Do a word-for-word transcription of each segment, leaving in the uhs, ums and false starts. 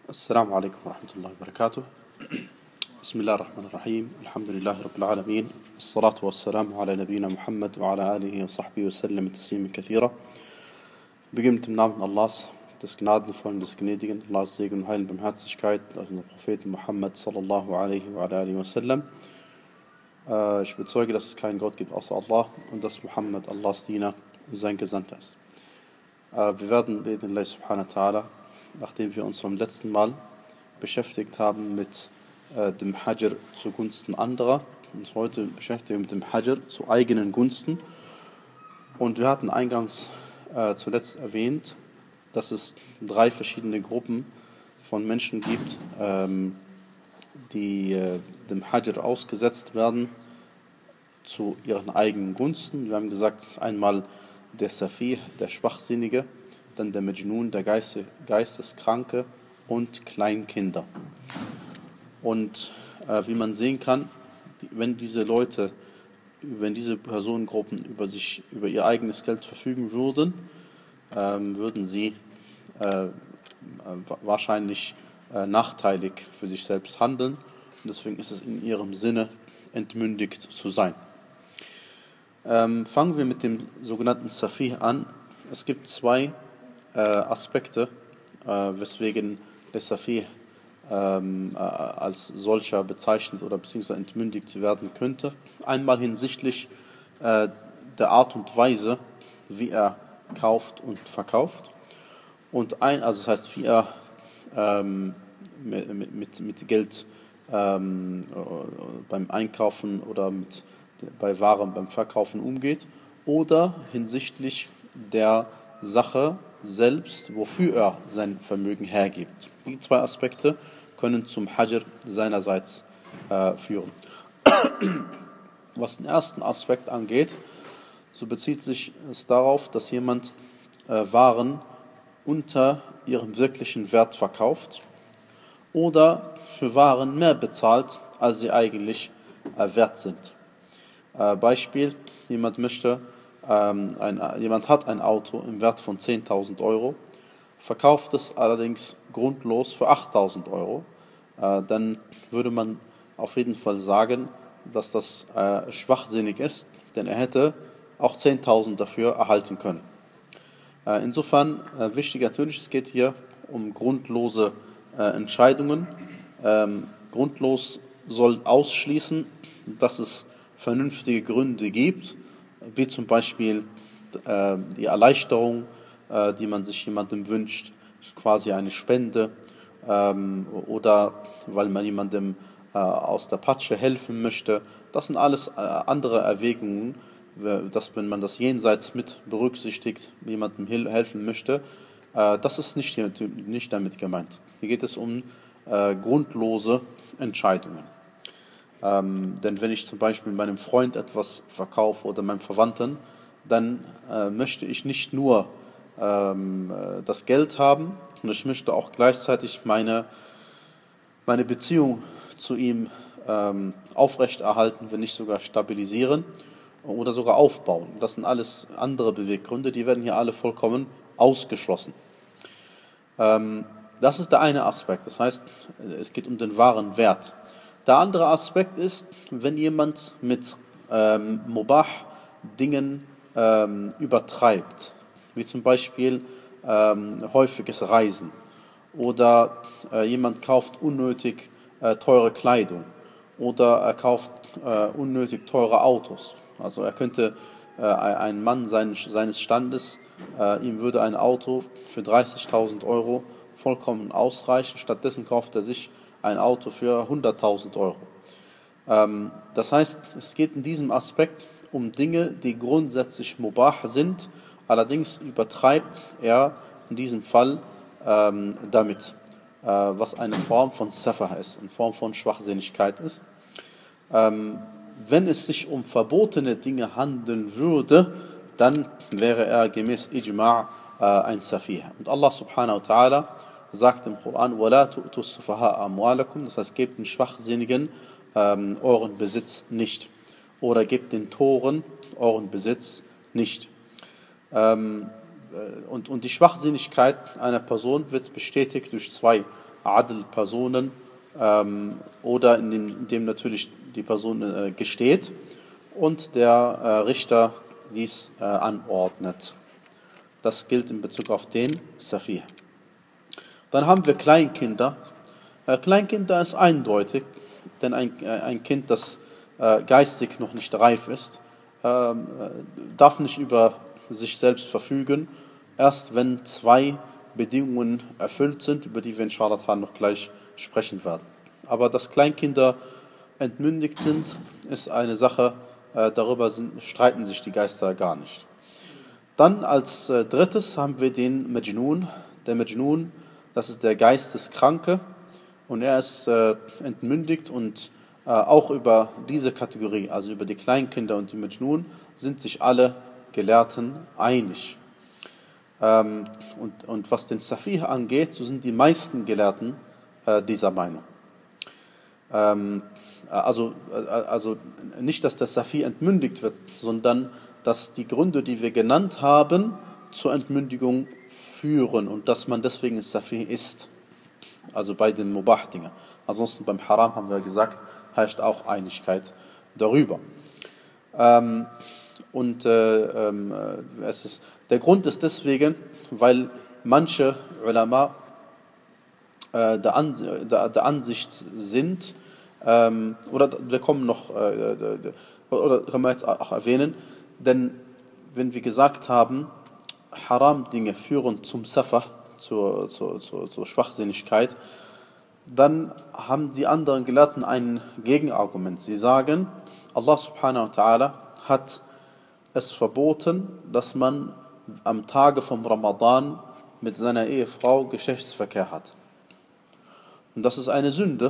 السلام عليكم ورحمة الله وبركاته. بسم الله الرحمن الرحيم. الحمد لله رب العالمين. الصلاة والسلام على نبينا Muhammad wa ala alihi wa sahbihi wa sallam taslimen kathira. Beginnt mit dem Namen Allahs, des Gnadenvollen, des Gnädigen, Allahs Segen und Heil und Barmherzigkeit, also der Propheten Muhammad sallallahu alaihi wa ala alihi wa sallam. Äh, Ich bezeuge, dass es keinen Gott gibt außer Allah und dass Muhammad Allahs Diener und sein Gesandter ist. Äh, Wir werden, bi'idhnillah subhanahu wa ta'ala, nachdem wir uns beim letzten Mal beschäftigt haben mit äh, dem Hajr zugunsten anderer, uns heute beschäftigen mit dem Hajr zu eigenen Gunsten. Und wir hatten eingangs äh, zuletzt erwähnt, dass es drei verschiedene Gruppen von Menschen gibt, ähm, die äh, dem Hajr ausgesetzt werden zu ihren eigenen Gunsten. Wir haben gesagt, einmal der Safih, der Schwachsinnige, dann der Majnun, der Geiste, Geisteskranke und Kleinkinder. Und äh, wie man sehen kann, die, wenn diese Leute, wenn diese Personengruppen über sich, über ihr eigenes Geld verfügen würden, ähm, würden sie äh, wahrscheinlich äh, nachteilig für sich selbst handeln. Und deswegen ist es in ihrem Sinne, entmündigt zu sein. Ähm, fangen wir mit dem sogenannten Safih an. Es gibt zwei äh, Aspekte, äh, weswegen der Safih ähm, äh, als solcher bezeichnet oder beziehungsweise entmündigt werden könnte. Einmal hinsichtlich äh, der Art und Weise, wie er kauft und verkauft. Und ein, also das heißt, wie er ähm, mit, mit, mit Geld ähm, beim Einkaufen oder mit, bei Waren beim Verkaufen umgeht. Oder hinsichtlich der Sache selbst, wofür er sein Vermögen hergibt. Die zwei Aspekte können zum Hajr seinerseits äh, führen. Was den ersten Aspekt angeht, so bezieht sich es darauf, dass jemand äh, Waren unter ihrem wirklichen Wert verkauft oder für Waren mehr bezahlt, als sie eigentlich äh, wert sind. Äh, Beispiel, jemand möchte Ähm, ein, jemand hat ein Auto im Wert von zehntausend Euro, verkauft es allerdings grundlos für achttausend Euro, äh, dann würde man auf jeden Fall sagen, dass das äh, schwachsinnig ist, denn er hätte auch zehntausend dafür erhalten können. Äh, insofern äh, wichtig natürlich, es geht hier um grundlose äh, Entscheidungen. Ähm, grundlos soll ausschließen, dass es vernünftige Gründe gibt, wie zum Beispiel äh, die Erleichterung, äh, die man sich jemandem wünscht, quasi eine Spende, ähm, oder weil man jemandem äh, aus der Patsche helfen möchte. Das sind alles äh, andere Erwägungen, dass wenn man das Jenseits mit berücksichtigt, jemandem helfen möchte, äh, das ist nicht, hier, nicht damit gemeint. Hier geht es um äh, grundlose Entscheidungen. Ähm, denn wenn ich zum Beispiel meinem Freund etwas verkaufe oder meinem Verwandten, dann äh, möchte ich nicht nur ähm, das Geld haben, und ich möchte auch gleichzeitig meine, meine Beziehung zu ihm ähm, aufrechterhalten, wenn nicht sogar stabilisieren oder sogar aufbauen. Das sind alles andere Beweggründe, die werden hier alle vollkommen ausgeschlossen. Ähm, das ist der eine Aspekt, das heißt, es geht um den wahren Wert. Der andere Aspekt ist, wenn jemand mit ähm, Mubah-Dingen ähm, übertreibt, wie zum Beispiel ähm, häufiges Reisen oder äh, jemand kauft unnötig äh, teure Kleidung oder er kauft äh, unnötig teure Autos. Also er könnte, äh, ein Mann seines, seines Standes, äh, ihm würde ein Auto für dreißigtausend Euro vollkommen ausreichen, stattdessen kauft er sich ein Auto für hunderttausend Euro. Ähm, das heißt, es geht in diesem Aspekt um Dinge, die grundsätzlich mubah sind, allerdings übertreibt er in diesem Fall ähm, damit, äh, was eine Form von Safah ist, eine Form von Schwachsinnigkeit ist. Ähm, wenn es sich um verbotene Dinge handeln würde, dann wäre er gemäß Ijma' äh, ein Safih. Und Allah subhanahu wa ta'ala sagt im Koran, وَلَا تُؤْتُوا السُّفَهَاءَ أَمْوَالَكُمْ, das heißt, gebt den Schwachsinnigen ähm, euren Besitz nicht. Oder gebt den Toren euren Besitz nicht. Ähm, und, und die Schwachsinnigkeit einer Person wird bestätigt durch zwei Adl-Personen ähm, oder indem, indem natürlich die Person äh, gesteht und der äh, Richter dies äh, anordnet. Das gilt in Bezug auf den Safih. Dann haben wir Kleinkinder. Äh, Kleinkinder ist eindeutig, denn ein, äh, ein Kind, das äh, geistig noch nicht reif ist, ähm, äh, darf nicht über sich selbst verfügen, erst wenn zwei Bedingungen erfüllt sind, über die wir inshallah noch gleich sprechen werden. Aber dass Kleinkinder entmündigt sind, ist eine Sache, äh, darüber sind, streiten sich die Geister gar nicht. Dann als äh, drittes haben wir den Majnun. Der Majnun, das ist der Geisteskranke und er ist äh, entmündigt und äh, auch über diese Kategorie, also über die Kleinkinder und die Majnun, sind sich alle Gelehrten einig. Ähm, und, und was den Safih angeht, so sind die meisten Gelehrten äh, dieser Meinung. Ähm, also, äh, also nicht, dass der Safih entmündigt wird, sondern dass die Gründe, die wir genannt haben, zur Entmündigung führen und dass man deswegen Safih ist. Also bei den Mubah-Dingen. Ansonsten beim Haram haben wir gesagt, herrscht auch Einigkeit darüber. Ähm, und äh, äh, es ist, der Grund ist deswegen, weil manche Ulama äh, der, Ans der, der Ansicht sind, ähm, oder wir kommen noch, äh, oder können wir jetzt auch erwähnen, denn wenn wir gesagt haben, Haram-Dinge führen zum Safah, zur, zur, zur, zur Schwachsinnigkeit, dann haben die anderen Gelehrten ein Gegenargument. Sie sagen, Allah subhanahu wa ta'ala hat es verboten, dass man am Tage vom Ramadan mit seiner Ehefrau Geschlechtsverkehr hat. Und das ist eine Sünde.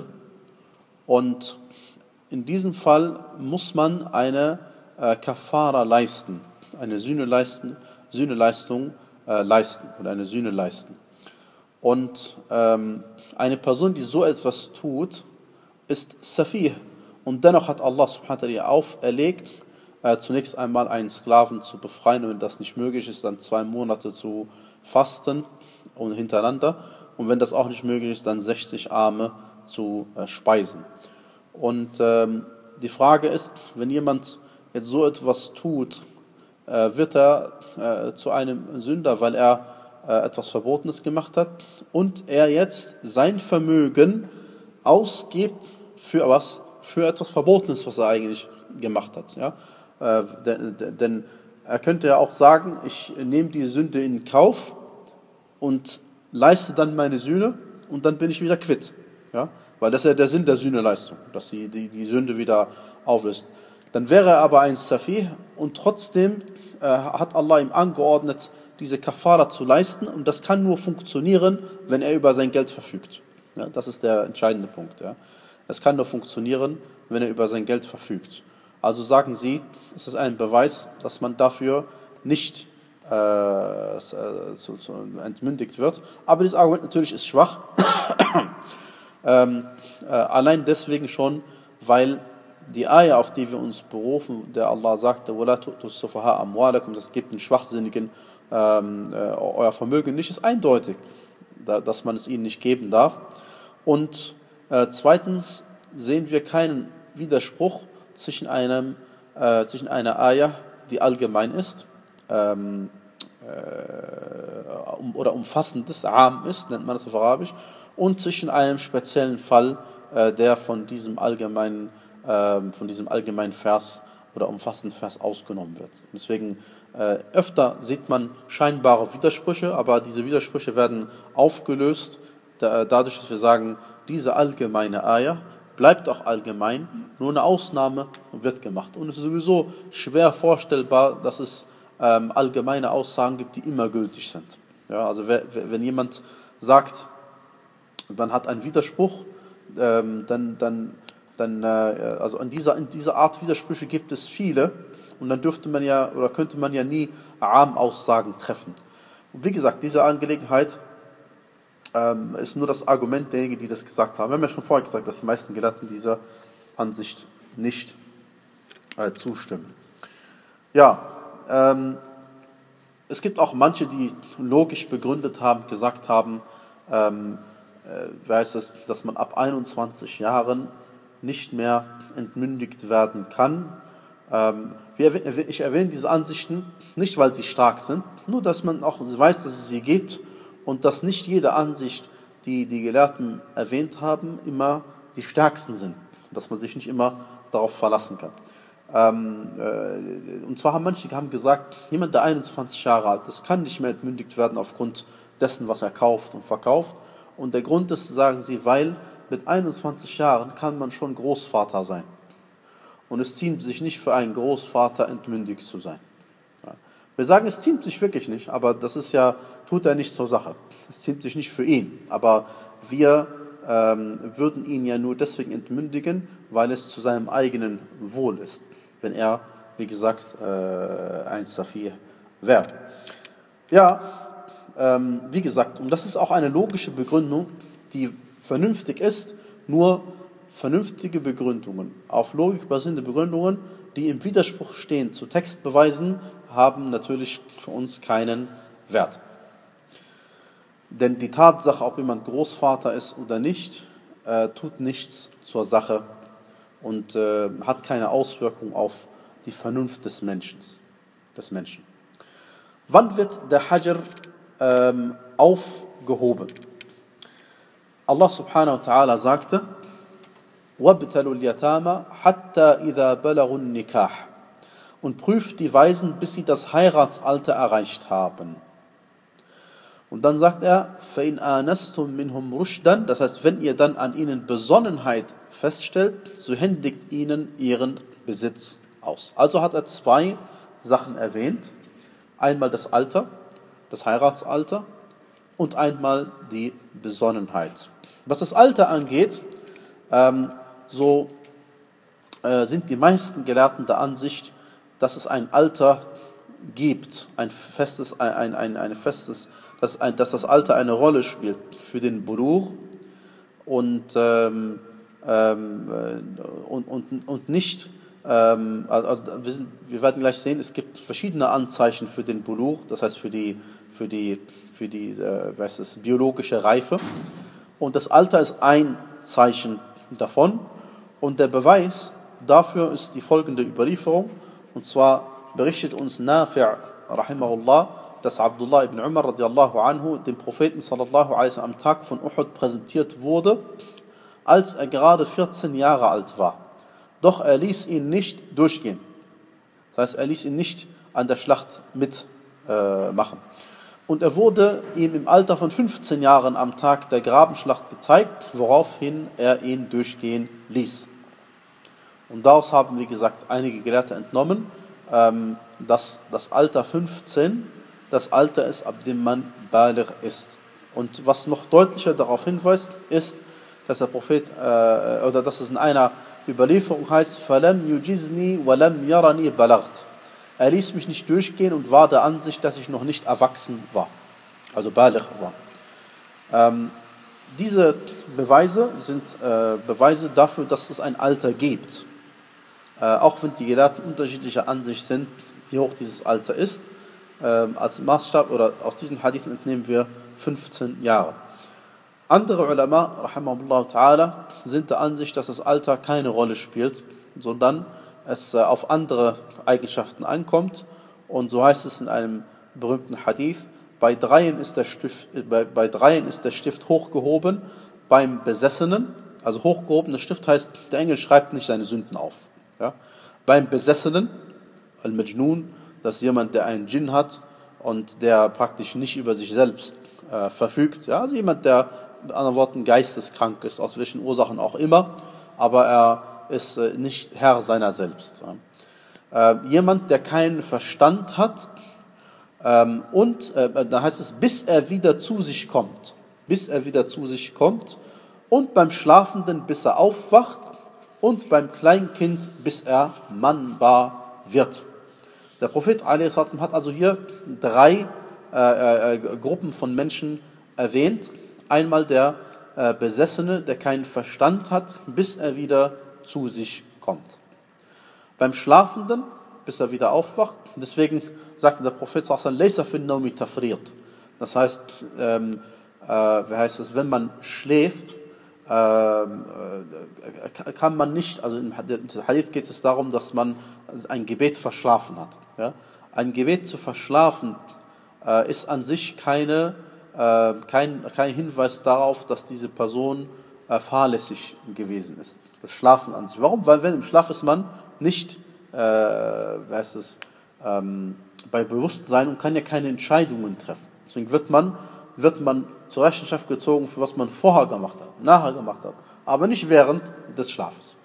Und in diesem Fall muss man eine äh, Kafara leisten, eine Sühne leisten, Sühneleistung äh, leisten oder eine Sühne leisten. Und ähm, eine Person, die so etwas tut, ist Safih. Und dennoch hat Allah subhanahu wa ta'ala auferlegt, äh, zunächst einmal einen Sklaven zu befreien, und wenn das nicht möglich ist, dann zwei Monate zu fasten und hintereinander. Und wenn das auch nicht möglich ist, dann sechzig Arme zu äh, speisen. Und ähm, die Frage ist, wenn jemand jetzt so etwas tut, äh, wird er äh, zu einem Sünder, weil er äh, etwas Verbotenes gemacht hat und er jetzt sein Vermögen ausgibt für was? Für etwas Verbotenes, was er eigentlich gemacht hat. Ja? Äh, denn, denn er könnte ja auch sagen, ich nehme die Sünde in Kauf und leiste dann meine Sühne und dann bin ich wieder quitt. Ja? Weil das ist ja der Sinn der Sühneleistung, dass sie die, die Sünde wieder auflöst. Dann wäre er aber ein Safih und trotzdem äh, hat Allah ihm angeordnet, diese Kafara zu leisten, und das kann nur funktionieren, wenn er über sein Geld verfügt. Ja, das ist der entscheidende Punkt. Ja. Es kann nur funktionieren, wenn er über sein Geld verfügt. Also sagen Sie, es ist ein Beweis, dass man dafür nicht äh, zu, zu entmündigt wird. Aber dieses Argument natürlich ist schwach. ähm, äh, allein deswegen schon, weil die Ayah, auf die wir uns berufen, der Allah sagte, وَلَا تُؤْتُوا السُّفَهَاءَ أَمْوَالَكُمْ, das gibt den Schwachsinnigen ähm, äh, euer Vermögen nicht, ist eindeutig, da, dass man es ihnen nicht geben darf. Und äh, zweitens sehen wir keinen Widerspruch zwischen, einem, äh, zwischen einer Ayah, die allgemein ist, ähm, äh, um, oder umfassendes, Am ist, nennt man das auf Arabisch, und zwischen einem speziellen Fall, äh, der von diesem allgemeinen von diesem allgemeinen Vers oder umfassenden Vers ausgenommen wird. Deswegen äh, öfter sieht man scheinbare Widersprüche, aber diese Widersprüche werden aufgelöst, da, dadurch, dass wir sagen, diese allgemeine Ayah bleibt auch allgemein, nur eine Ausnahme wird gemacht. Und es ist sowieso schwer vorstellbar, dass es ähm, allgemeine Aussagen gibt, die immer gültig sind. Ja, also wer, wenn jemand sagt, man hat einen Widerspruch, ähm, dann, dann Dann, äh, also in dieser, in dieser Art Widersprüche gibt es viele, und dann dürfte man ja oder könnte man ja nie Am-Aussagen treffen. Und wie gesagt, diese Angelegenheit ähm, ist nur das Argument derjenigen, die das gesagt haben. Wir haben ja schon vorher gesagt, dass die meisten Gelehrten dieser Ansicht nicht äh, zustimmen. Ja, ähm, es gibt auch manche, die logisch begründet haben, gesagt haben, ähm, äh, heißt es, dass man ab einundzwanzig Jahren nicht mehr entmündigt werden kann. Ähm, ich erwähne diese Ansichten nicht, weil sie stark sind, nur dass man auch weiß, dass es sie gibt und dass nicht jede Ansicht, die die Gelehrten erwähnt haben, immer die stärksten sind, dass man sich nicht immer darauf verlassen kann. Ähm, äh, und zwar haben manche haben gesagt, jemand, der einundzwanzig Jahre alt ist, kann nicht mehr entmündigt werden aufgrund dessen, was er kauft und verkauft. Und der Grund ist, sagen sie, weil mit einundzwanzig Jahren kann man schon Großvater sein. Und es ziemt sich nicht für einen Großvater entmündigt zu sein. Ja. Wir sagen, es ziemt sich wirklich nicht, aber das ist ja, tut er nicht zur Sache. Es ziemt sich nicht für ihn, aber wir ähm, würden ihn ja nur deswegen entmündigen, weil es zu seinem eigenen Wohl ist, wenn er, wie gesagt, äh, ein Safir wäre. Ja, ähm, wie gesagt, und das ist auch eine logische Begründung, die vernünftig ist, nur vernünftige Begründungen, auf Logik basierende Begründungen, die im Widerspruch stehen zu Textbeweisen, haben natürlich für uns keinen Wert. Denn die Tatsache, ob jemand Großvater ist oder nicht, äh, tut nichts zur Sache und äh, hat keine Auswirkung auf die Vernunft des Menschen. Des Menschen. Wann wird der Hajr ähm, aufgehoben? Allah subhanahu wa ta'ala sagte, وَابْتَلُوا الْيَتَامَ حَتَّى إِذَا بَلَغُوا النِّكَاحَ und prüft die Waisen, bis sie das Heiratsalter erreicht haben. Und dann sagt er, فَإِنْ آنَسْتُمْ مِنْهُمْ رُشْدًا, das heißt, wenn ihr dann an ihnen Besonnenheit feststellt, so händigt ihnen ihren Besitz aus. Also hat er zwei Sachen erwähnt. Einmal das Alter, das Heiratsalter und einmal die Besonnenheit. Was das Alter angeht, ähm, so äh, sind die meisten Gelehrten der Ansicht, dass es ein Alter gibt, ein festes, ein, ein, ein festes, dass, ein, dass das Alter eine Rolle spielt für den Bulugh und, ähm, ähm, und, und, und nicht, ähm, also wir, sind, wir werden gleich sehen, es gibt verschiedene Anzeichen für den Bulugh, das heißt für die, für die, für die äh, was ist, biologische Reife, und das Alter ist ein Zeichen davon und der Beweis dafür ist die folgende Überlieferung, und zwar berichtet uns Nafi' rahimahullah, dass Abdullah ibn Umar radiallahu anhu dem Propheten sallallahu alaihi wasallam am Tag von Uhud präsentiert wurde, als er gerade vierzehn Jahre alt war. Doch er ließ ihn nicht durchgehen. Das heißt, er ließ ihn nicht an der Schlacht mitmachen. Äh, Und er wurde ihm im Alter von fünfzehn Jahren am Tag der Grabenschlacht gezeigt, woraufhin er ihn durchgehen ließ. Und daraus haben, wie gesagt, einige Gelehrte entnommen, ähm, dass das Alter fünfzehn das Alter ist, ab dem man Baligh ist. Und was noch deutlicher darauf hinweist, ist, dass der Prophet, äh, oder dass es in einer Überlieferung heißt, فَلَمْ يُجِزْنِي وَلَمْ يَرَنِي بَلَغْتْ. Er ließ mich nicht durchgehen und war der Ansicht, dass ich noch nicht erwachsen war, also Baligh war. Ähm, diese Beweise sind äh, Beweise dafür, dass es ein Alter gibt. Äh, auch wenn die Gelehrten unterschiedlicher Ansicht sind, wie hoch dieses Alter ist. Äh, als Maßstab oder aus diesen Hadithen entnehmen wir fünfzehn Jahre. Andere Ulama, rahimahullah ta'ala, sind der Ansicht, dass das Alter keine Rolle spielt, sondern es äh, auf andere Eigenschaften ankommt. Und so heißt es in einem berühmten Hadith, bei dreien ist der Stift, bei, bei dreien ist der Stift hochgehoben, beim Besessenen, also hochgehobener Stift heißt, der Engel schreibt nicht seine Sünden auf. Ja? Beim Besessenen, Al-Majnun, das ist jemand, der einen Djinn hat und der praktisch nicht über sich selbst äh, verfügt. Ja? Also jemand, der mit anderen Worten geisteskrank ist, aus welchen Ursachen auch immer, aber er ist äh, nicht Herr seiner selbst. Ja? Äh, jemand, der keinen Verstand hat, ähm, und äh, da heißt es, bis er wieder zu sich kommt, bis er wieder zu sich kommt, und beim Schlafenden, bis er aufwacht, und beim Kleinkind, bis er mannbar wird. Der Prophet a s. hat also hier drei äh, äh, Gruppen von Menschen erwähnt. Einmal der äh, Besessene, der keinen Verstand hat, bis er wieder zu sich kommt. Beim Schlafenden, bis er wieder aufwacht. Deswegen sagte der Prophet sallallahu alaihi wasallam, das heißt, ähm, äh, wie heißt es, wenn man schläft, äh, kann man nicht, also im Hadith geht es darum, dass man ein Gebet verschlafen hat. Ja? Ein Gebet zu verschlafen äh, ist an sich keine, äh, kein, kein Hinweis darauf, dass diese Person äh, fahrlässig gewesen ist. Das Schlafen an sich. Warum? Weil wenn im Schlaf ist man nicht, äh, wie heißt es, ähm, bei Bewusstsein und kann ja keine Entscheidungen treffen. Deswegen wird man, wird man zur Rechenschaft gezogen, für was man vorher gemacht hat, nachher gemacht hat, aber nicht während des Schlafes.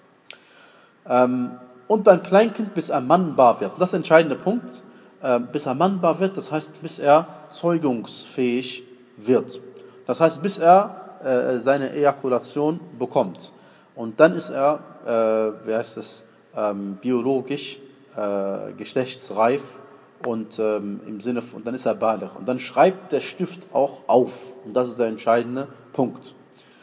Ähm, und beim Kleinkind, bis er mannbar wird. Das ist der entscheidende Punkt. Äh, bis er mannbar wird, das heißt, bis er zeugungsfähig wird. Das heißt, bis er äh, seine Ejakulation bekommt. Und dann ist er, äh, wie heißt es, ähm, biologisch äh, geschlechtsreif und ähm, im Sinne von, und dann ist er Baligh. Und dann schreibt der Stift auch auf. Und das ist der entscheidende Punkt.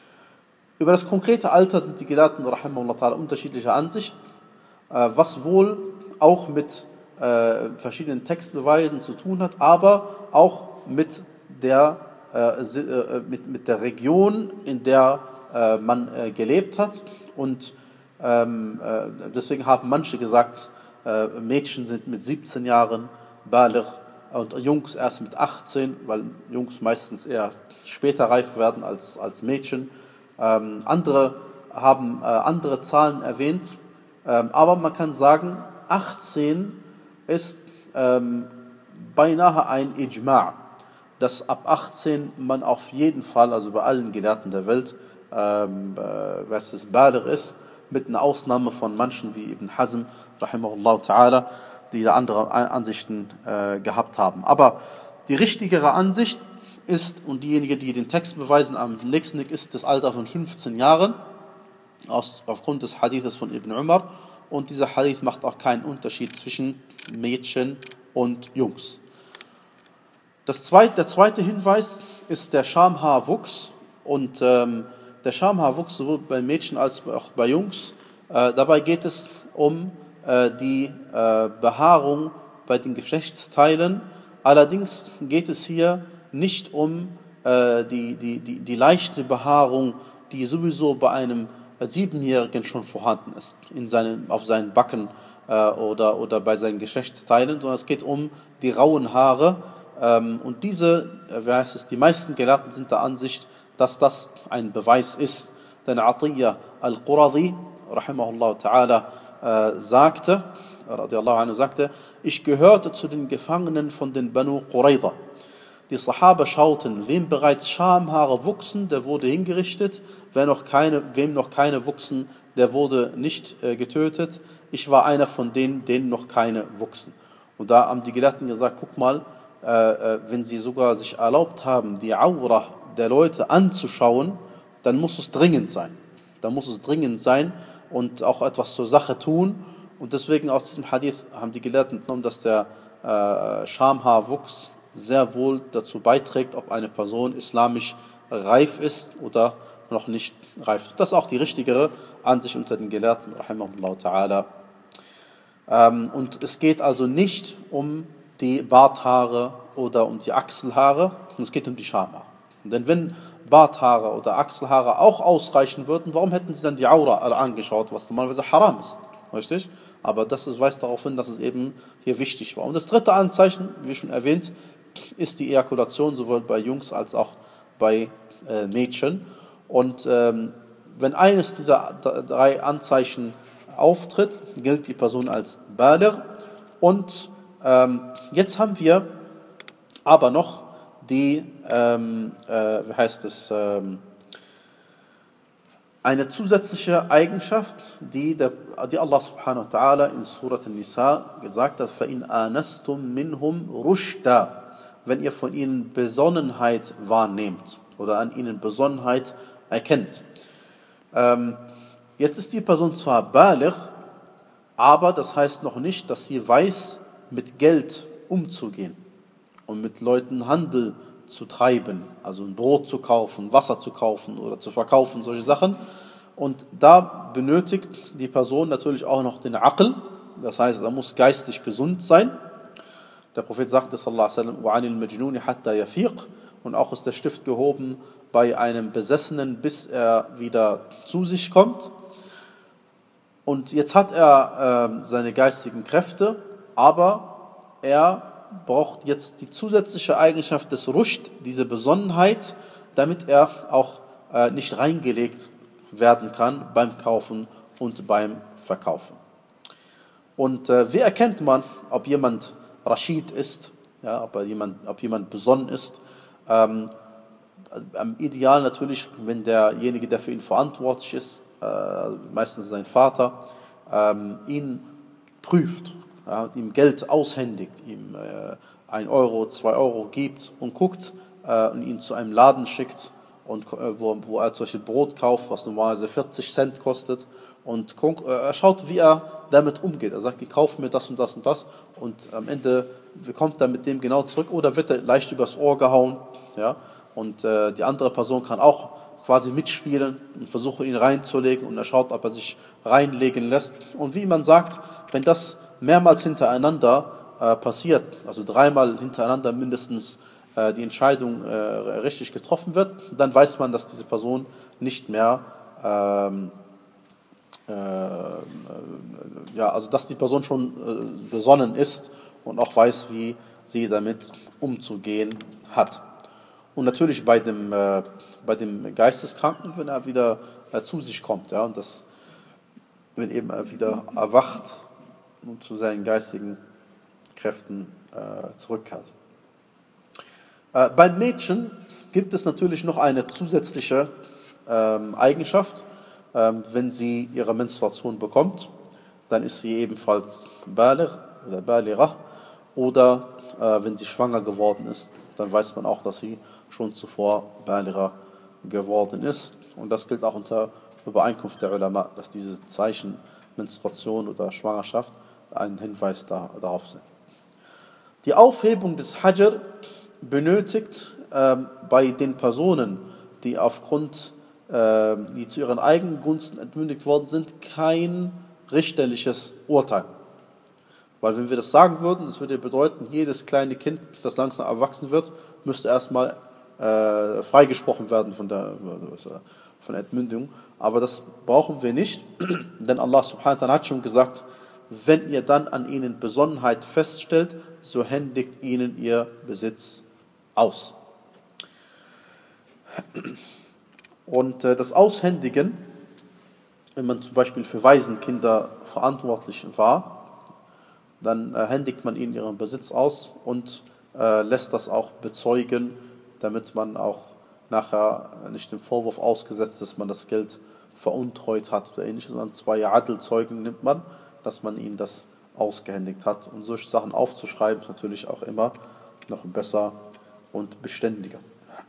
Über das konkrete Alter sind die Gelehrten rahimahullah ta'ala unterschiedlicher Ansicht, äh, was wohl auch mit äh, verschiedenen Textbeweisen zu tun hat, aber auch mit der, äh, mit, mit der Region, in der äh, man äh, gelebt hat. Und ähm, äh, deswegen haben manche gesagt, äh, Mädchen sind mit siebzehn Jahren Baligh und Jungs erst mit achtzehn, weil Jungs meistens eher später reif werden als, als Mädchen. Ähm, andere haben äh, andere Zahlen erwähnt, ähm, aber man kann sagen, achtzehn ist ähm, beinahe ein Ijma', dass ab achtzehn man auf jeden Fall, also bei allen Gelehrten der Welt, ähm, äh, was es Baligh ist, mit einer Ausnahme von manchen wie Ibn Hazm, rahimahullah ta'ala, die da andere Ansichten äh, gehabt haben. Aber die richtigere Ansicht ist, und diejenige, die den Text beweisen am nächsten, ist das Alter von fünfzehn Jahren, aus, aufgrund des Hadithes von Ibn Umar. Und dieser Hadith macht auch keinen Unterschied zwischen Mädchen und Jungs. Das zweite, der zweite Hinweis ist der Schamhaarwuchs. Und ähm, der Schamhaarwuchs sowohl bei Mädchen als auch bei Jungs. Äh, dabei geht es um äh, die äh, Behaarung bei den Geschlechtsteilen. Allerdings geht es hier nicht um äh, die, die, die, die leichte Behaarung, die sowieso bei einem Siebenjährigen schon vorhanden ist, in seinen, auf seinen Backen äh, oder, oder bei seinen Geschlechtsteilen, sondern es geht um die rauen Haare. Ähm, und diese, äh, wie heißt es, die meisten Gelehrten sind der Ansicht, dass das ein Beweis ist. Denn Atiyya al-Quradi, rahimahullah ta'ala, äh, sagte, radiallahu anhu sagte, ich gehörte zu den Gefangenen von den Banu Qurayza. Die Sahaba schauten, wem bereits Schamhaare wuchsen, der wurde hingerichtet, wer noch keine, wem noch keine wuchsen, der wurde nicht äh, getötet. Ich war einer von denen, denen noch keine wuchsen. Und da haben die Gelehrten gesagt, guck mal, äh, äh, wenn sie sogar sich erlaubt haben, die Aura der Leute anzuschauen, dann muss es dringend sein. Dann muss es dringend sein und auch etwas zur Sache tun. Und deswegen aus diesem Hadith haben die Gelehrten entnommen, dass der äh, Schamhaarwuchs sehr wohl dazu beiträgt, ob eine Person islamisch reif ist oder noch nicht reif ist. Das ist auch die richtigere Ansicht unter den Gelehrten, rahimahullah ta'ala. Ähm, und es geht also nicht um die Barthaare oder um die Achselhaare, sondern es geht um die Schamhaare. Denn wenn Barthaare oder Achselhaare auch ausreichen würden, warum hätten sie dann die Aura angeschaut, was normalerweise haram ist? Richtig? Aber das ist, weist darauf hin, dass es eben hier wichtig war. Und das dritte Anzeichen, wie schon erwähnt, ist die Ejakulation sowohl bei Jungs als auch bei äh, Mädchen. Und ähm, wenn eines dieser drei Anzeichen auftritt, gilt die Person als Baligh. Und ähm, jetzt haben wir aber noch die, ähm, äh, wie heißt es, ähm, eine zusätzliche Eigenschaft, die, der, die Allah subhanahu wa ta'ala in Surat An-Nisa gesagt hat, فَإِنْ آنَسْتُمْ مِنْهُمْ رُشْدًا, wenn ihr von ihnen Besonnenheit wahrnehmt oder an ihnen Besonnenheit erkennt. Ähm, jetzt ist die Person zwar Baligh, aber das heißt noch nicht, dass sie weiß, mit Geld umzugehen und mit Leuten Handel zu treiben, also ein Brot zu kaufen, Wasser zu kaufen oder zu verkaufen, solche Sachen. Und da benötigt die Person natürlich auch noch den Aql, das heißt, er muss geistig gesund sein. Der Prophet sagte, sallallahu alaihi wasallam, وَعَنِ الْمَجْنُونِ حَتَّى يَفِيقْ, und auch ist der Stift gehoben bei einem Besessenen, bis er wieder zu sich kommt. Und jetzt hat er äh, seine geistigen Kräfte, aber er braucht jetzt die zusätzliche Eigenschaft des Rushd, diese Besonnenheit, damit er auch äh, nicht reingelegt werden kann beim Kaufen und beim Verkaufen. Und äh, wie erkennt man, ob jemand Rashid ist, ja, ob, jemand, ob jemand besonnen ist? Ähm, am Ideal natürlich, wenn derjenige, der für ihn verantwortlich ist, äh, meistens sein Vater, ähm, ihn prüft, ja, ihm Geld aushändigt, ihm äh, ein Euro, zwei Euro gibt und guckt äh, und ihn zu einem Laden schickt, und, äh, wo, wo er zum Beispiel Brot kauft, was normalerweise vierzig Cent kostet, und guck, äh, er schaut, wie er damit umgeht. Er sagt, ich kaufe mir das und das und das, und am Ende kommt er mit dem genau zurück, oder wird er leicht übers Ohr gehauen, ja, und äh, die andere Person kann auch quasi mitspielen und versuchen, ihn reinzulegen, und er schaut, ob er sich reinlegen lässt. Und wie man sagt, wenn das mehrmals hintereinander äh, passiert, also dreimal hintereinander mindestens äh, die Entscheidung äh, richtig getroffen wird, dann weiß man, dass diese Person nicht mehr, ähm, äh, ja, also dass die Person schon äh, besonnen ist und auch weiß, wie sie damit umzugehen hat. Und natürlich bei dem, äh, bei dem Geisteskranken, wenn er wieder äh, zu sich kommt, ja, und das, wenn eben er wieder erwacht und zu seinen geistigen Kräften äh, zurückkehrt. Äh, beim Mädchen gibt es natürlich noch eine zusätzliche ähm, Eigenschaft. Ähm, wenn sie ihre Menstruation bekommt, dann ist sie ebenfalls Baligh oder Baligha, oder äh, wenn sie schwanger geworden ist, dann weiß man auch, dass sie schon zuvor Baligha geworden ist. Und das gilt auch unter Übereinkunft der Ulama, dass diese Zeichen Menstruation oder Schwangerschaft ein Hinweis da, darauf sind. Die Aufhebung des Hajr benötigt äh, bei den Personen, die aufgrund, äh, die zu ihren eigenen Gunsten entmündigt worden sind, kein richterliches Urteil. Weil wenn wir das sagen würden, das würde bedeuten, jedes kleine Kind, das langsam erwachsen wird, müsste erstmal äh, freigesprochen werden von der, von der Entmündigung. Aber das brauchen wir nicht, denn Allah subhanahu wa ta'ala hat schon gesagt, wenn ihr dann an ihnen Besonnenheit feststellt, so händigt ihnen ihr Besitz aus. Und äh, das Aushändigen, wenn man zum Beispiel für Waisenkinder verantwortlich war, dann äh, händigt man ihnen ihren Besitz aus und äh, lässt das auch bezeugen, damit man auch nachher nicht dem Vorwurf ausgesetzt ist, dass man das Geld veruntreut hat oder ähnliches, sondern zwei Adl-Zeugen nimmt man, dass man ihnen das ausgehändigt hat. Und solche Sachen aufzuschreiben ist natürlich auch immer noch besser und beständiger.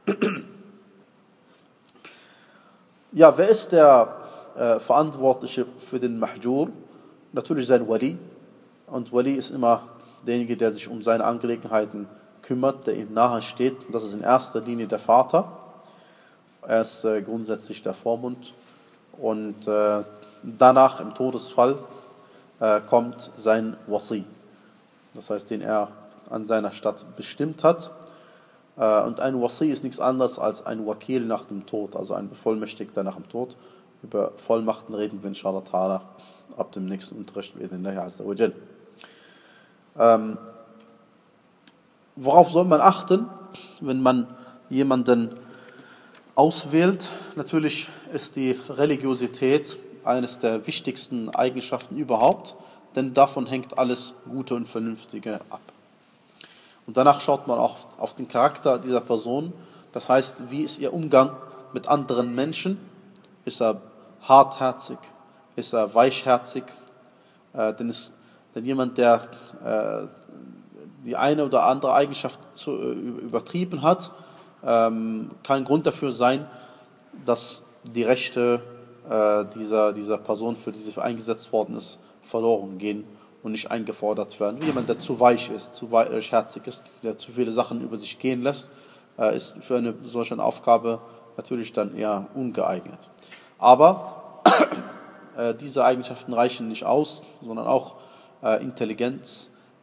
Ja, wer ist der äh, Verantwortliche für den Mahjur? Natürlich sein Wali. Und Wali ist immer derjenige, der sich um seine Angelegenheiten kümmert, der ihm nahe steht. Und das ist in erster Linie der Vater. Er ist äh, grundsätzlich der Vormund. Und äh, danach im Todesfall äh, kommt sein Wasi. Das heißt, den er an seiner Stadt bestimmt hat. Äh, und ein Wasi ist nichts anderes als ein Wakil nach dem Tod, also ein Bevollmächtigter nach dem Tod. Über Vollmachten reden wir inshallah ta'ala ab dem nächsten Unterricht mit Idhnillahi azza wa jal. Ähm, worauf soll man achten, wenn man jemanden auswählt? Natürlich ist die Religiosität eines der wichtigsten Eigenschaften überhaupt, denn davon hängt alles Gute und Vernünftige ab. Und danach schaut man auch auf den Charakter dieser Person, das heißt, wie ist ihr Umgang mit anderen Menschen? Ist er hartherzig? Ist er weichherzig? Äh, denn, ist, denn jemand, der äh, die eine oder andere Eigenschaft zu, äh, übertrieben hat, ähm, kann Grund dafür sein, dass die Rechte äh, dieser, dieser Person, für die sie eingesetzt worden ist, verloren gehen und nicht eingefordert werden. Wie jemand, der zu weich ist, zu weichherzig ist, der zu viele Sachen über sich gehen lässt, äh, ist für eine solche Aufgabe natürlich dann eher ungeeignet. Aber äh, diese Eigenschaften reichen nicht aus, sondern auch äh, Intelligenz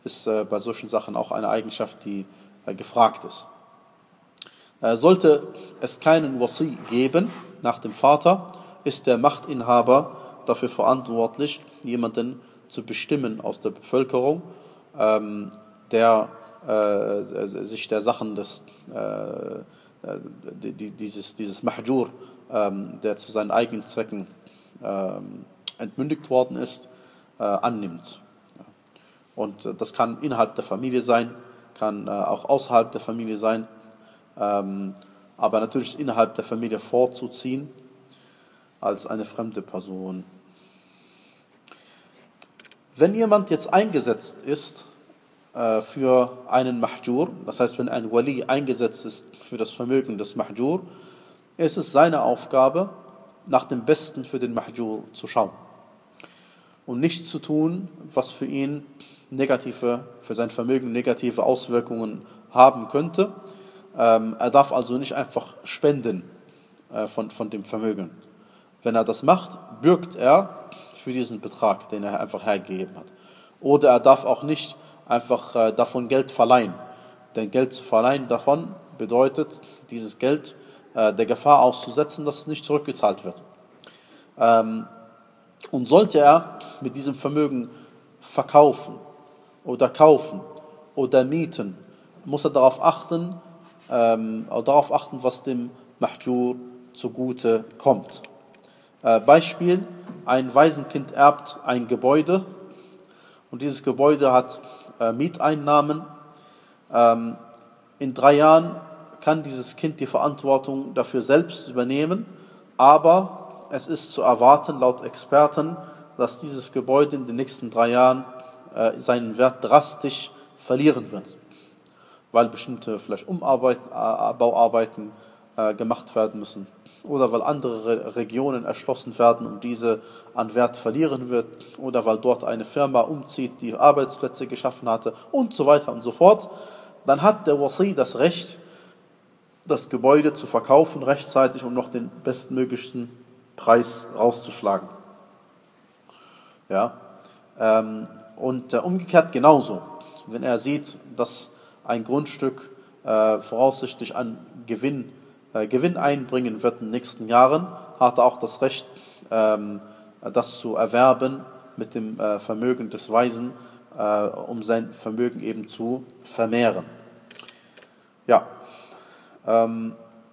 ist äh, bei solchen Sachen auch eine Eigenschaft, die äh, gefragt ist. Äh, sollte es keinen Wasi geben nach dem Vater, ist der Machtinhaber dafür verantwortlich, jemanden zu bestimmen aus der Bevölkerung, ähm, der äh, sich der Sachen des äh, die, dieses, dieses Mahjur, ähm, der zu seinen eigenen Zwecken ähm, entmündigt worden ist, äh, annimmt. Und äh, das kann innerhalb der Familie sein, kann äh, auch außerhalb der Familie sein, ähm, aber natürlich ist innerhalb der Familie vorzuziehen als eine fremde Person. Wenn jemand jetzt eingesetzt ist äh, für einen Mahjur, das heißt, wenn ein Wali eingesetzt ist für das Vermögen des Mahjur, ist es seine Aufgabe, nach dem Besten für den Mahjur zu schauen und nichts zu tun, was für ihn negative, für sein Vermögen negative Auswirkungen haben könnte. Ähm, er darf also nicht einfach spenden äh, von, von dem Vermögen. Wenn er das macht, bürgt er für diesen Betrag, den er einfach hergegeben hat. Oder er darf auch nicht einfach äh, davon Geld verleihen. Denn Geld zu verleihen davon bedeutet, dieses Geld äh, der Gefahr auszusetzen, dass es nicht zurückgezahlt wird. Ähm, und sollte er mit diesem Vermögen verkaufen oder kaufen oder mieten, muss er darauf achten, ähm, darauf achten, was dem Mahjur zugute kommt. Äh, Beispiel, ein Waisenkind erbt ein Gebäude und dieses Gebäude hat äh, Mieteinnahmen. Ähm, in drei Jahren kann dieses Kind die Verantwortung dafür selbst übernehmen, aber es ist zu erwarten, laut Experten, dass dieses Gebäude in den nächsten drei Jahren äh, seinen Wert drastisch verlieren wird, weil bestimmte vielleicht Umarbeiten, äh, Bauarbeiten äh, gemacht werden müssen oder weil andere Re- Regionen erschlossen werden und diese an Wert verlieren wird oder weil dort eine Firma umzieht, die Arbeitsplätze geschaffen hatte und so weiter und so fort. Dann hat der Wasi das Recht, das Gebäude zu verkaufen rechtzeitig, um noch den bestmöglichen Preis rauszuschlagen. Ja, ähm, und äh, umgekehrt genauso. Wenn er sieht, dass ein Grundstück äh, voraussichtlich an Gewinn, äh, Gewinn einbringen wird in den nächsten Jahren, hat er auch das Recht, ähm, das zu erwerben mit dem äh, Vermögen des Waisen, äh, um sein Vermögen eben zu vermehren. Ja, ähm,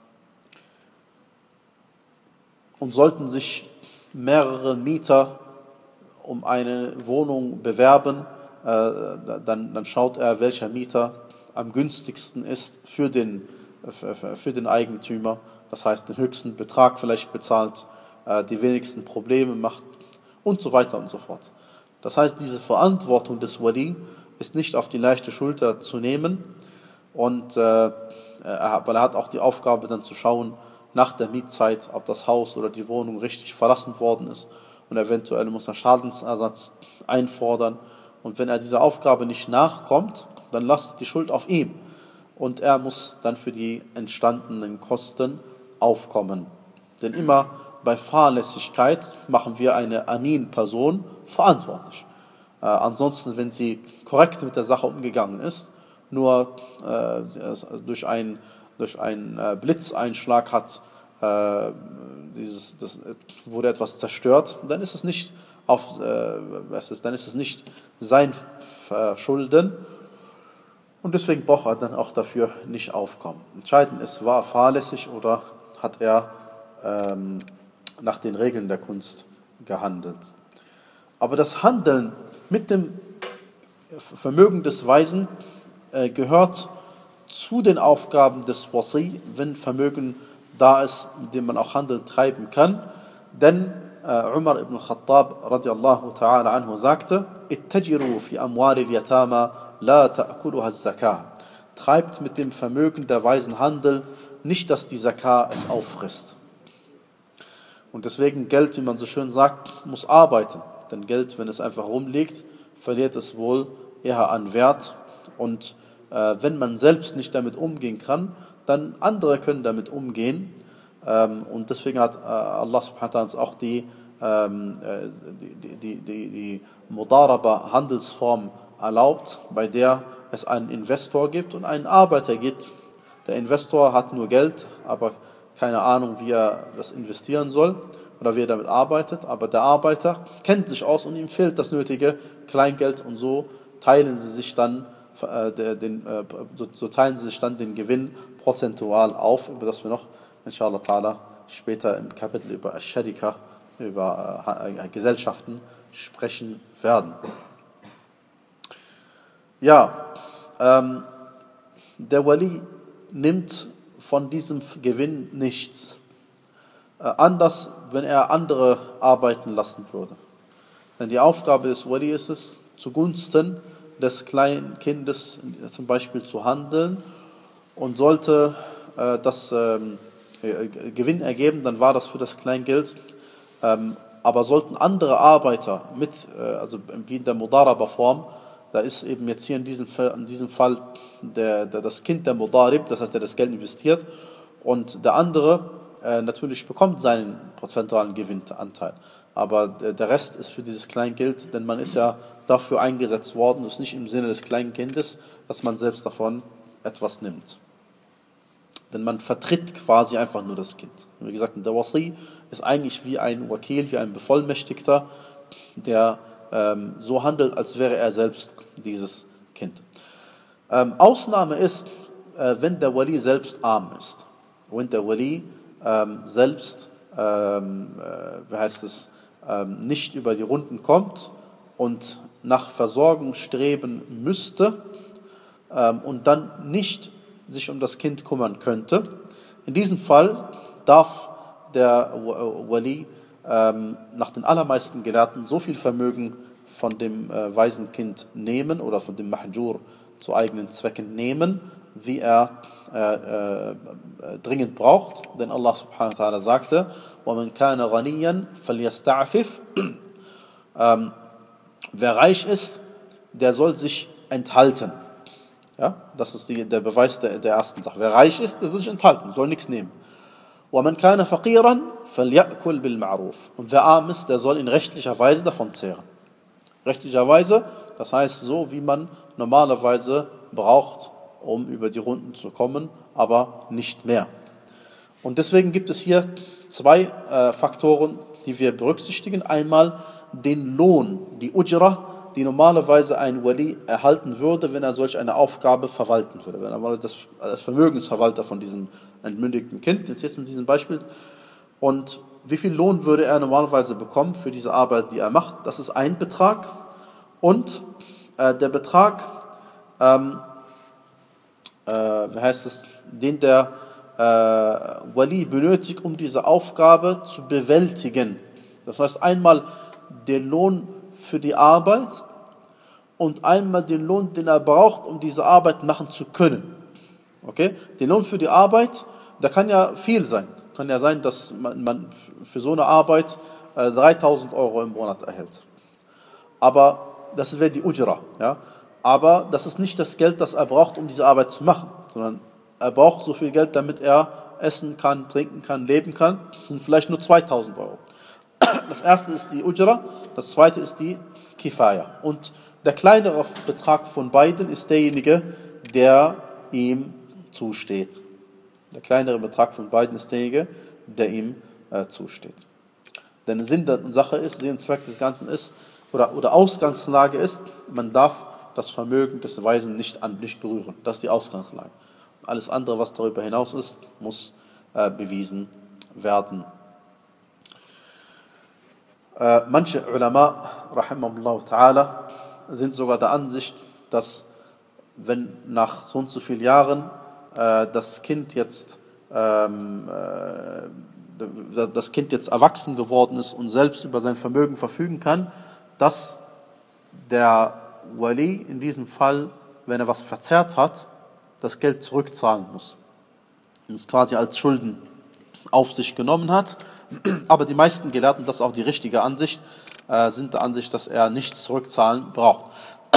und sollten sich mehrere Mieter um eine Wohnung bewerben, äh, dann, dann schaut er, welcher Mieter am günstigsten ist für den, für, für den Eigentümer. Das heißt, den höchsten Betrag vielleicht bezahlt, äh, die wenigsten Probleme macht und so weiter und so fort. Das heißt, diese Verantwortung des Wali ist nicht auf die leichte Schulter zu nehmen, und äh, er, weil er hat auch die Aufgabe dann zu schauen, nach der Mietzeit, ob das Haus oder die Wohnung richtig verlassen worden ist, und eventuell muss er Schadensersatz einfordern. Und wenn er dieser Aufgabe nicht nachkommt, dann lastet die Schuld auf ihm und er muss dann für die entstandenen Kosten aufkommen. Denn immer bei Fahrlässigkeit machen wir eine Amin-Person verantwortlich. Äh, ansonsten, wenn sie korrekt mit der Sache umgegangen ist, nur äh, durch einen durch einen äh, Blitzeinschlag hat äh, dieses, das, wurde etwas zerstört, dann ist es nicht auf, äh, was ist, dann ist es nicht sein Verschulden und deswegen braucht er dann auch dafür nicht aufkommen. Entscheidend ist, war er fahrlässig oder hat er ähm, nach den Regeln der Kunst gehandelt. Aber das Handeln mit dem Vermögen des Weisen äh, gehört zu den Aufgaben des Wasi, wenn Vermögen da ist, mit dem man auch Handel treiben kann. Denn äh, Umar ibn Khattab radiallahu ta'ala anhu sagte, ittajiru fi amwari al-yatama la ta'kuluha az-zakah. Treibt mit dem Vermögen der Weisen Handel, nicht, dass die Zakah es auffrisst. Und deswegen Geld, wie man so schön sagt, muss arbeiten. Denn Geld, wenn es einfach rumliegt, verliert es wohl eher an Wert. Und äh, wenn man selbst nicht damit umgehen kann, dann andere können damit umgehen. Ähm, und deswegen hat äh, Allah subhanahu wa ta'ala uns auch die, ähm, die, die, die, die Mudaraba Handelsform erlaubt, bei der es einen Investor gibt und einen Arbeiter gibt. Der Investor hat nur Geld, aber keine Ahnung, wie er das investieren soll oder wie er damit arbeitet. Aber der Arbeiter kennt sich aus und ihm fehlt das nötige Kleingeld und so teilen sie sich dann äh, den, äh, so, so teilen sie sich dann den Gewinn prozentual auf, über das wir noch inshallah ta'ala später im Kapitel über Ash-Sharika, über äh, Gesellschaften sprechen werden. Ja, ähm, der Wali nimmt von diesem Gewinn nichts. Äh, anders, wenn er andere arbeiten lassen würde. Denn die Aufgabe des Wali ist es, zugunsten des kleinen Kindes zum Beispiel zu handeln, und sollte äh, das ähm, äh, Gewinn ergeben, dann war das für das Kleingeld. Ähm, aber sollten andere Arbeiter mit, äh, also wie in der Mudaraba-Form, da ist eben jetzt hier in diesem Fall, in diesem Fall der, der, das Kind der Mudarib, das heißt, der das Geld investiert, und der andere äh, natürlich bekommt seinen prozentualen Gewinnanteil. Aber der, der Rest ist für dieses Kleingeld, denn man ist ja dafür eingesetzt worden, ist nicht im Sinne des kleinen Kindes, dass man selbst davon etwas nimmt. Denn man vertritt quasi einfach nur das Kind. Wie gesagt, der Wasi ist eigentlich wie ein Wakil, wie ein Bevollmächtigter, der ähm, so handelt, als wäre er selbst dieses Kind. Ähm, Ausnahme ist, äh, wenn der Wali selbst arm ist. Wenn der Wali ähm, selbst, ähm, äh, wie heißt es, ähm, nicht über die Runden kommt und nach Versorgung streben müsste ähm, und dann nicht sich um das Kind kümmern könnte. In diesem Fall darf der Wali ähm, nach den allermeisten Gelehrten so viel Vermögen von dem äh, Waisenkind nehmen oder von dem Mahjur zu eigenen Zwecken nehmen, wie er äh, äh, dringend braucht. Denn Allah subhanahu wa ta'ala sagte, وَمَنْ كَانَ غَنِيًّا فَلْيَسْتَعْفِفْ ähm, Wer reich ist, der soll sich enthalten. Ja, das ist die, der Beweis der, der ersten Sache. Wer reich ist, der soll sich enthalten, soll nichts nehmen. وَمَنْ كَانَ فَقِيرًا فَلْيَأْكُلْ بِالْمَعْرُوفِ Und wer arm ist, der soll in rechtlicher Weise davon zehren. Rechtlicherweise, das heißt so, wie man normalerweise braucht, um über die Runden zu kommen, aber nicht mehr. Und deswegen gibt es hier zwei äh, Faktoren, die wir berücksichtigen. Einmal den Lohn, die Ujra, die normalerweise ein Wali erhalten würde, wenn er solch eine Aufgabe verwalten würde. Wenn er das, als Vermögensverwalter von diesem entmündigten Kind, jetzt in diesem Beispiel. Und wie viel Lohn würde er normalerweise bekommen für diese Arbeit, die er macht? Das ist ein Betrag. Und äh, der Betrag, ähm, äh, wie heißt es, den der äh, Wali benötigt, um diese Aufgabe zu bewältigen. Das heißt einmal den Lohn für die Arbeit und einmal den Lohn, den er braucht, um diese Arbeit machen zu können. Okay? Den Lohn für die Arbeit, da kann ja viel sein. Kann ja sein, dass man, man für so eine Arbeit äh, dreitausend Euro im Monat erhält. Aber das wäre die Ujra. Ja? Aber das ist nicht das Geld, das er braucht, um diese Arbeit zu machen, sondern er braucht so viel Geld, damit er essen kann, trinken kann, leben kann. Das sind vielleicht nur zweitausend Euro. Das erste ist die Ujra, das zweite ist die Kifaya. Und der kleinere Betrag von beiden ist derjenige, der ihm zusteht. Der kleinere Betrag von beiden ist derjenige, der ihm äh, zusteht. Denn Sinn der Sache ist, Sinn und Zweck des Ganzen ist, oder, oder Ausgangslage ist, man darf das Vermögen des Waisen nicht, an, nicht berühren. Das ist die Ausgangslage. Alles andere, was darüber hinaus ist, muss äh, bewiesen werden. Äh, manche Ulama, rahimahullah ta'ala, sind sogar der Ansicht, dass wenn nach so und so vielen Jahren äh, das Kind jetzt ähm, äh, das Kind jetzt erwachsen geworden ist und selbst über sein Vermögen verfügen kann, dass der Wali in diesem Fall, wenn er was verzehrt hat, das Geld zurückzahlen muss. Und es quasi als Schulden auf sich genommen hat. Aber die meisten Gelehrten, das ist auch die richtige Ansicht, äh, sind der Ansicht, dass er nichts zurückzahlen braucht.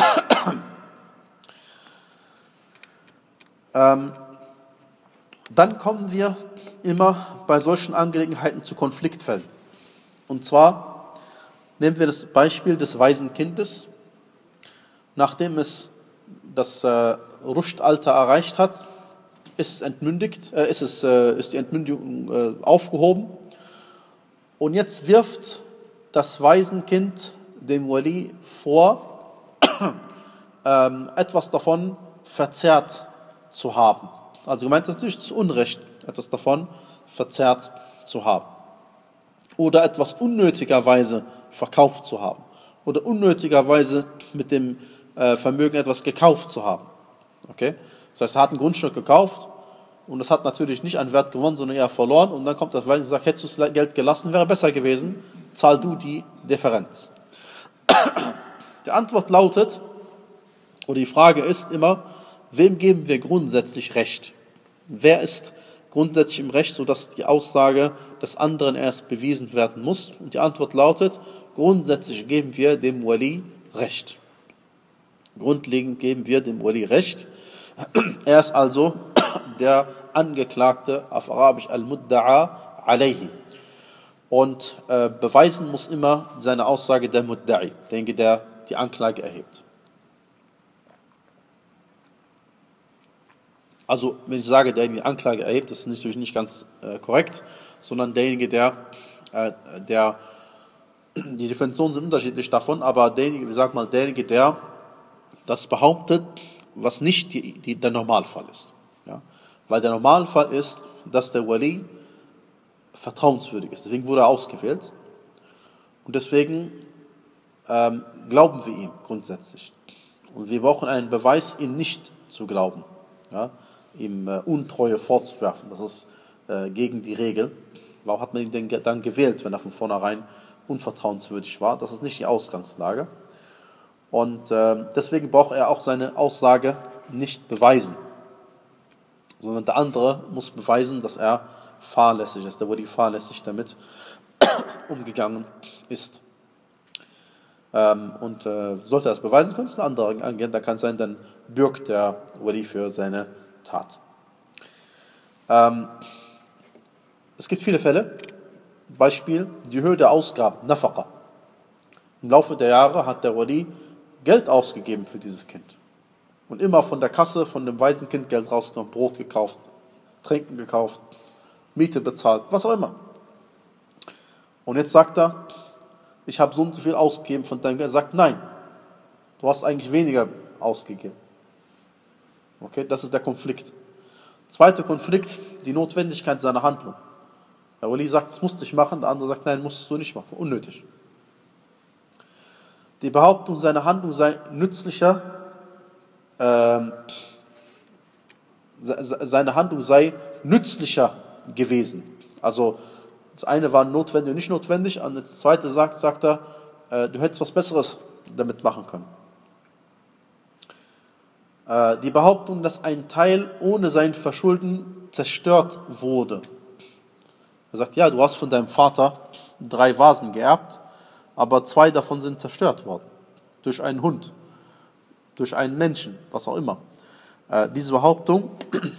ähm, dann kommen wir immer bei solchen Angelegenheiten zu Konfliktfällen. Und zwar nehmen wir das Beispiel des Waisenkindes. nachdem es das äh, Rushd-Alter erreicht hat, ist, entmündigt, äh, ist, es, äh, ist die Entmündigung äh, aufgehoben. Und jetzt wirft das Waisenkind dem Wali vor, ähm, etwas davon verzehrt zu haben. Also gemeint ist natürlich zu Unrecht, etwas davon verzehrt zu haben. Oder etwas unnötigerweise verkauft zu haben. Oder unnötigerweise mit dem äh, Vermögen etwas gekauft zu haben. Okay? Das heißt, er hat ein Grundstück gekauft und es hat natürlich nicht an Wert gewonnen, sondern eher verloren. Und dann kommt das Weisen und sagt, hättest du das Geld gelassen, wäre besser gewesen, zahl du die Differenz. Die Antwort lautet, oder die Frage ist immer, wem geben wir grundsätzlich Recht? Wer ist grundsätzlich im Recht, sodass die Aussage des anderen erst bewiesen werden muss? Und die Antwort lautet, grundsätzlich geben wir dem Wali Recht. Grundlegend geben wir dem Wali Recht. Er ist also der Angeklagte, auf Arabisch al-Mudda'a alayhi. Und äh, beweisen muss immer seine Aussage der Mudda'i, derjenige, der die Anklage erhebt. Also, wenn ich sage, derjenige, der die Anklage erhebt, das ist natürlich nicht ganz äh, korrekt, sondern derjenige, der, äh, der, die Definitionen sind unterschiedlich davon, aber derjenige, wie sagt man, derjenige, der das behauptet, was nicht die, die, der Normalfall ist. Ja? Weil der Normalfall ist, dass der Wali vertrauenswürdig ist. Deswegen wurde er ausgewählt. Und deswegen ähm, glauben wir ihm grundsätzlich. Und wir brauchen einen Beweis, ihm nicht zu glauben. Ja? Ihm äh, Untreue vorzuwerfen. Das ist äh, gegen die Regel. Warum hat man ihn denn dann gewählt, wenn er von vornherein unvertrauenswürdig war? Das ist nicht die Ausgangslage. Und äh, deswegen braucht er auch seine Aussage nicht beweisen. Sondern der andere muss beweisen, dass er fahrlässig ist, der Wali fahrlässig damit umgegangen ist. Ähm, und äh, sollte er das beweisen können, ist ein anderer angehen, da kann es sein, dann bürgt der Wali für seine Tat. Ähm, es gibt viele Fälle. Beispiel, die Höhe der Ausgaben, Nafaqa. Im Laufe der Jahre hat der Wali Geld ausgegeben für dieses Kind. Und immer von der Kasse, von dem Waisenkind Geld rausgenommen, Brot gekauft, Trinken gekauft, Miete bezahlt, was auch immer. Und jetzt sagt er, ich habe so und so viel ausgegeben von deinem Geld. Er sagt, nein, du hast eigentlich weniger ausgegeben. Okay, das ist der Konflikt. Zweiter Konflikt, die Notwendigkeit seiner Handlung. Der Wali sagt, das musste ich machen, der andere sagt, nein, musstest du nicht machen, unnötig. Die Behauptung, seine Handlung sei nützlicher, ähm, seine Handlung sei nützlicher gewesen. Also das eine war notwendig und nicht notwendig, und das zweite sagt, sagt er, äh, du hättest was Besseres damit machen können. Äh, die Behauptung, dass ein Teil ohne sein Verschulden zerstört wurde. Er sagt, ja, du hast von deinem Vater drei Vasen geerbt, aber zwei davon sind zerstört worden. Durch einen Hund, durch einen Menschen, was auch immer. Äh, diese Behauptung,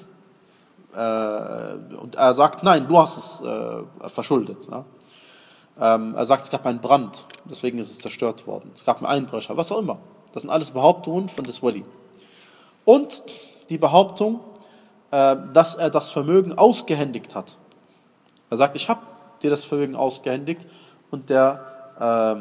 äh, und er sagt, nein, du hast es äh, verschuldet. Ja? Ähm, er sagt, es gab einen Brand, deswegen ist es zerstört worden. Es gab einen Einbrecher, was auch immer. Das sind alles Behauptungen von des Wali. Und die Behauptung, äh, dass er das Vermögen ausgehändigt hat. Er sagt, ich habe dir das Vermögen ausgehändigt, und der äh,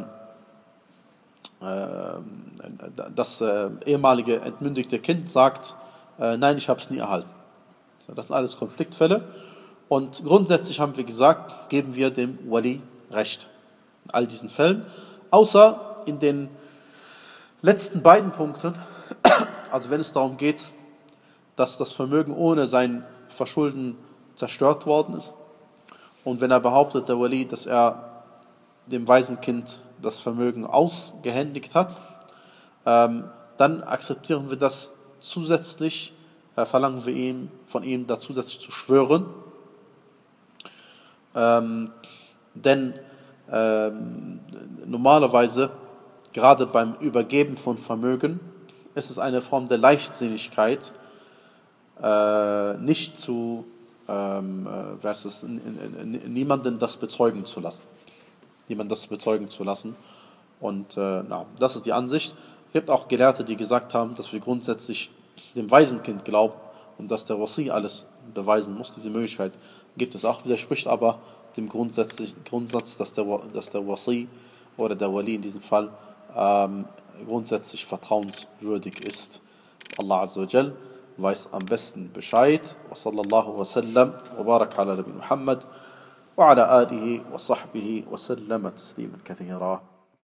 äh, das äh, ehemalige entmündigte Kind sagt, äh, nein, ich habe es nie erhalten. So, das sind alles Konfliktfälle. Und grundsätzlich haben wir gesagt, geben wir dem Wali Recht. In all diesen Fällen. Außer in den letzten beiden Punkten, also wenn es darum geht, dass das Vermögen ohne sein Verschulden zerstört worden ist. Und wenn er behauptet, der Wali, dass er dem Waisenkind das Vermögen ausgehändigt hat, ähm, dann akzeptieren wir das zusätzlich, äh, verlangen wir ihm, von ihm da zusätzlich zu schwören. Ähm, denn ähm, normalerweise, gerade beim Übergeben von Vermögen, ist es eine Form der Leichtsinnigkeit, äh, nicht zu ähm, äh, was ist, n- n- n- niemanden das bezeugen zu lassen. Niemanden das bezeugen zu lassen. Und äh, na, das ist die Ansicht. Es gibt auch Gelehrte, die gesagt haben, dass wir grundsätzlich dem Waisenkind glauben und dass der Wasi alles beweisen muss. Diese Möglichkeit gibt es auch, widerspricht aber dem grundsätzlichen Grundsatz, dass der, dass der Wasi oder der Wali in diesem Fall ähm, grundsätzlich vertrauenswürdig ist. Allah Azza wa Jal weiß am besten Bescheid. Wa sallallahu wa sallam wa barak ala Nabi Muhammad wa ala alihi wa sahbihi wa sallama tasliman kathira.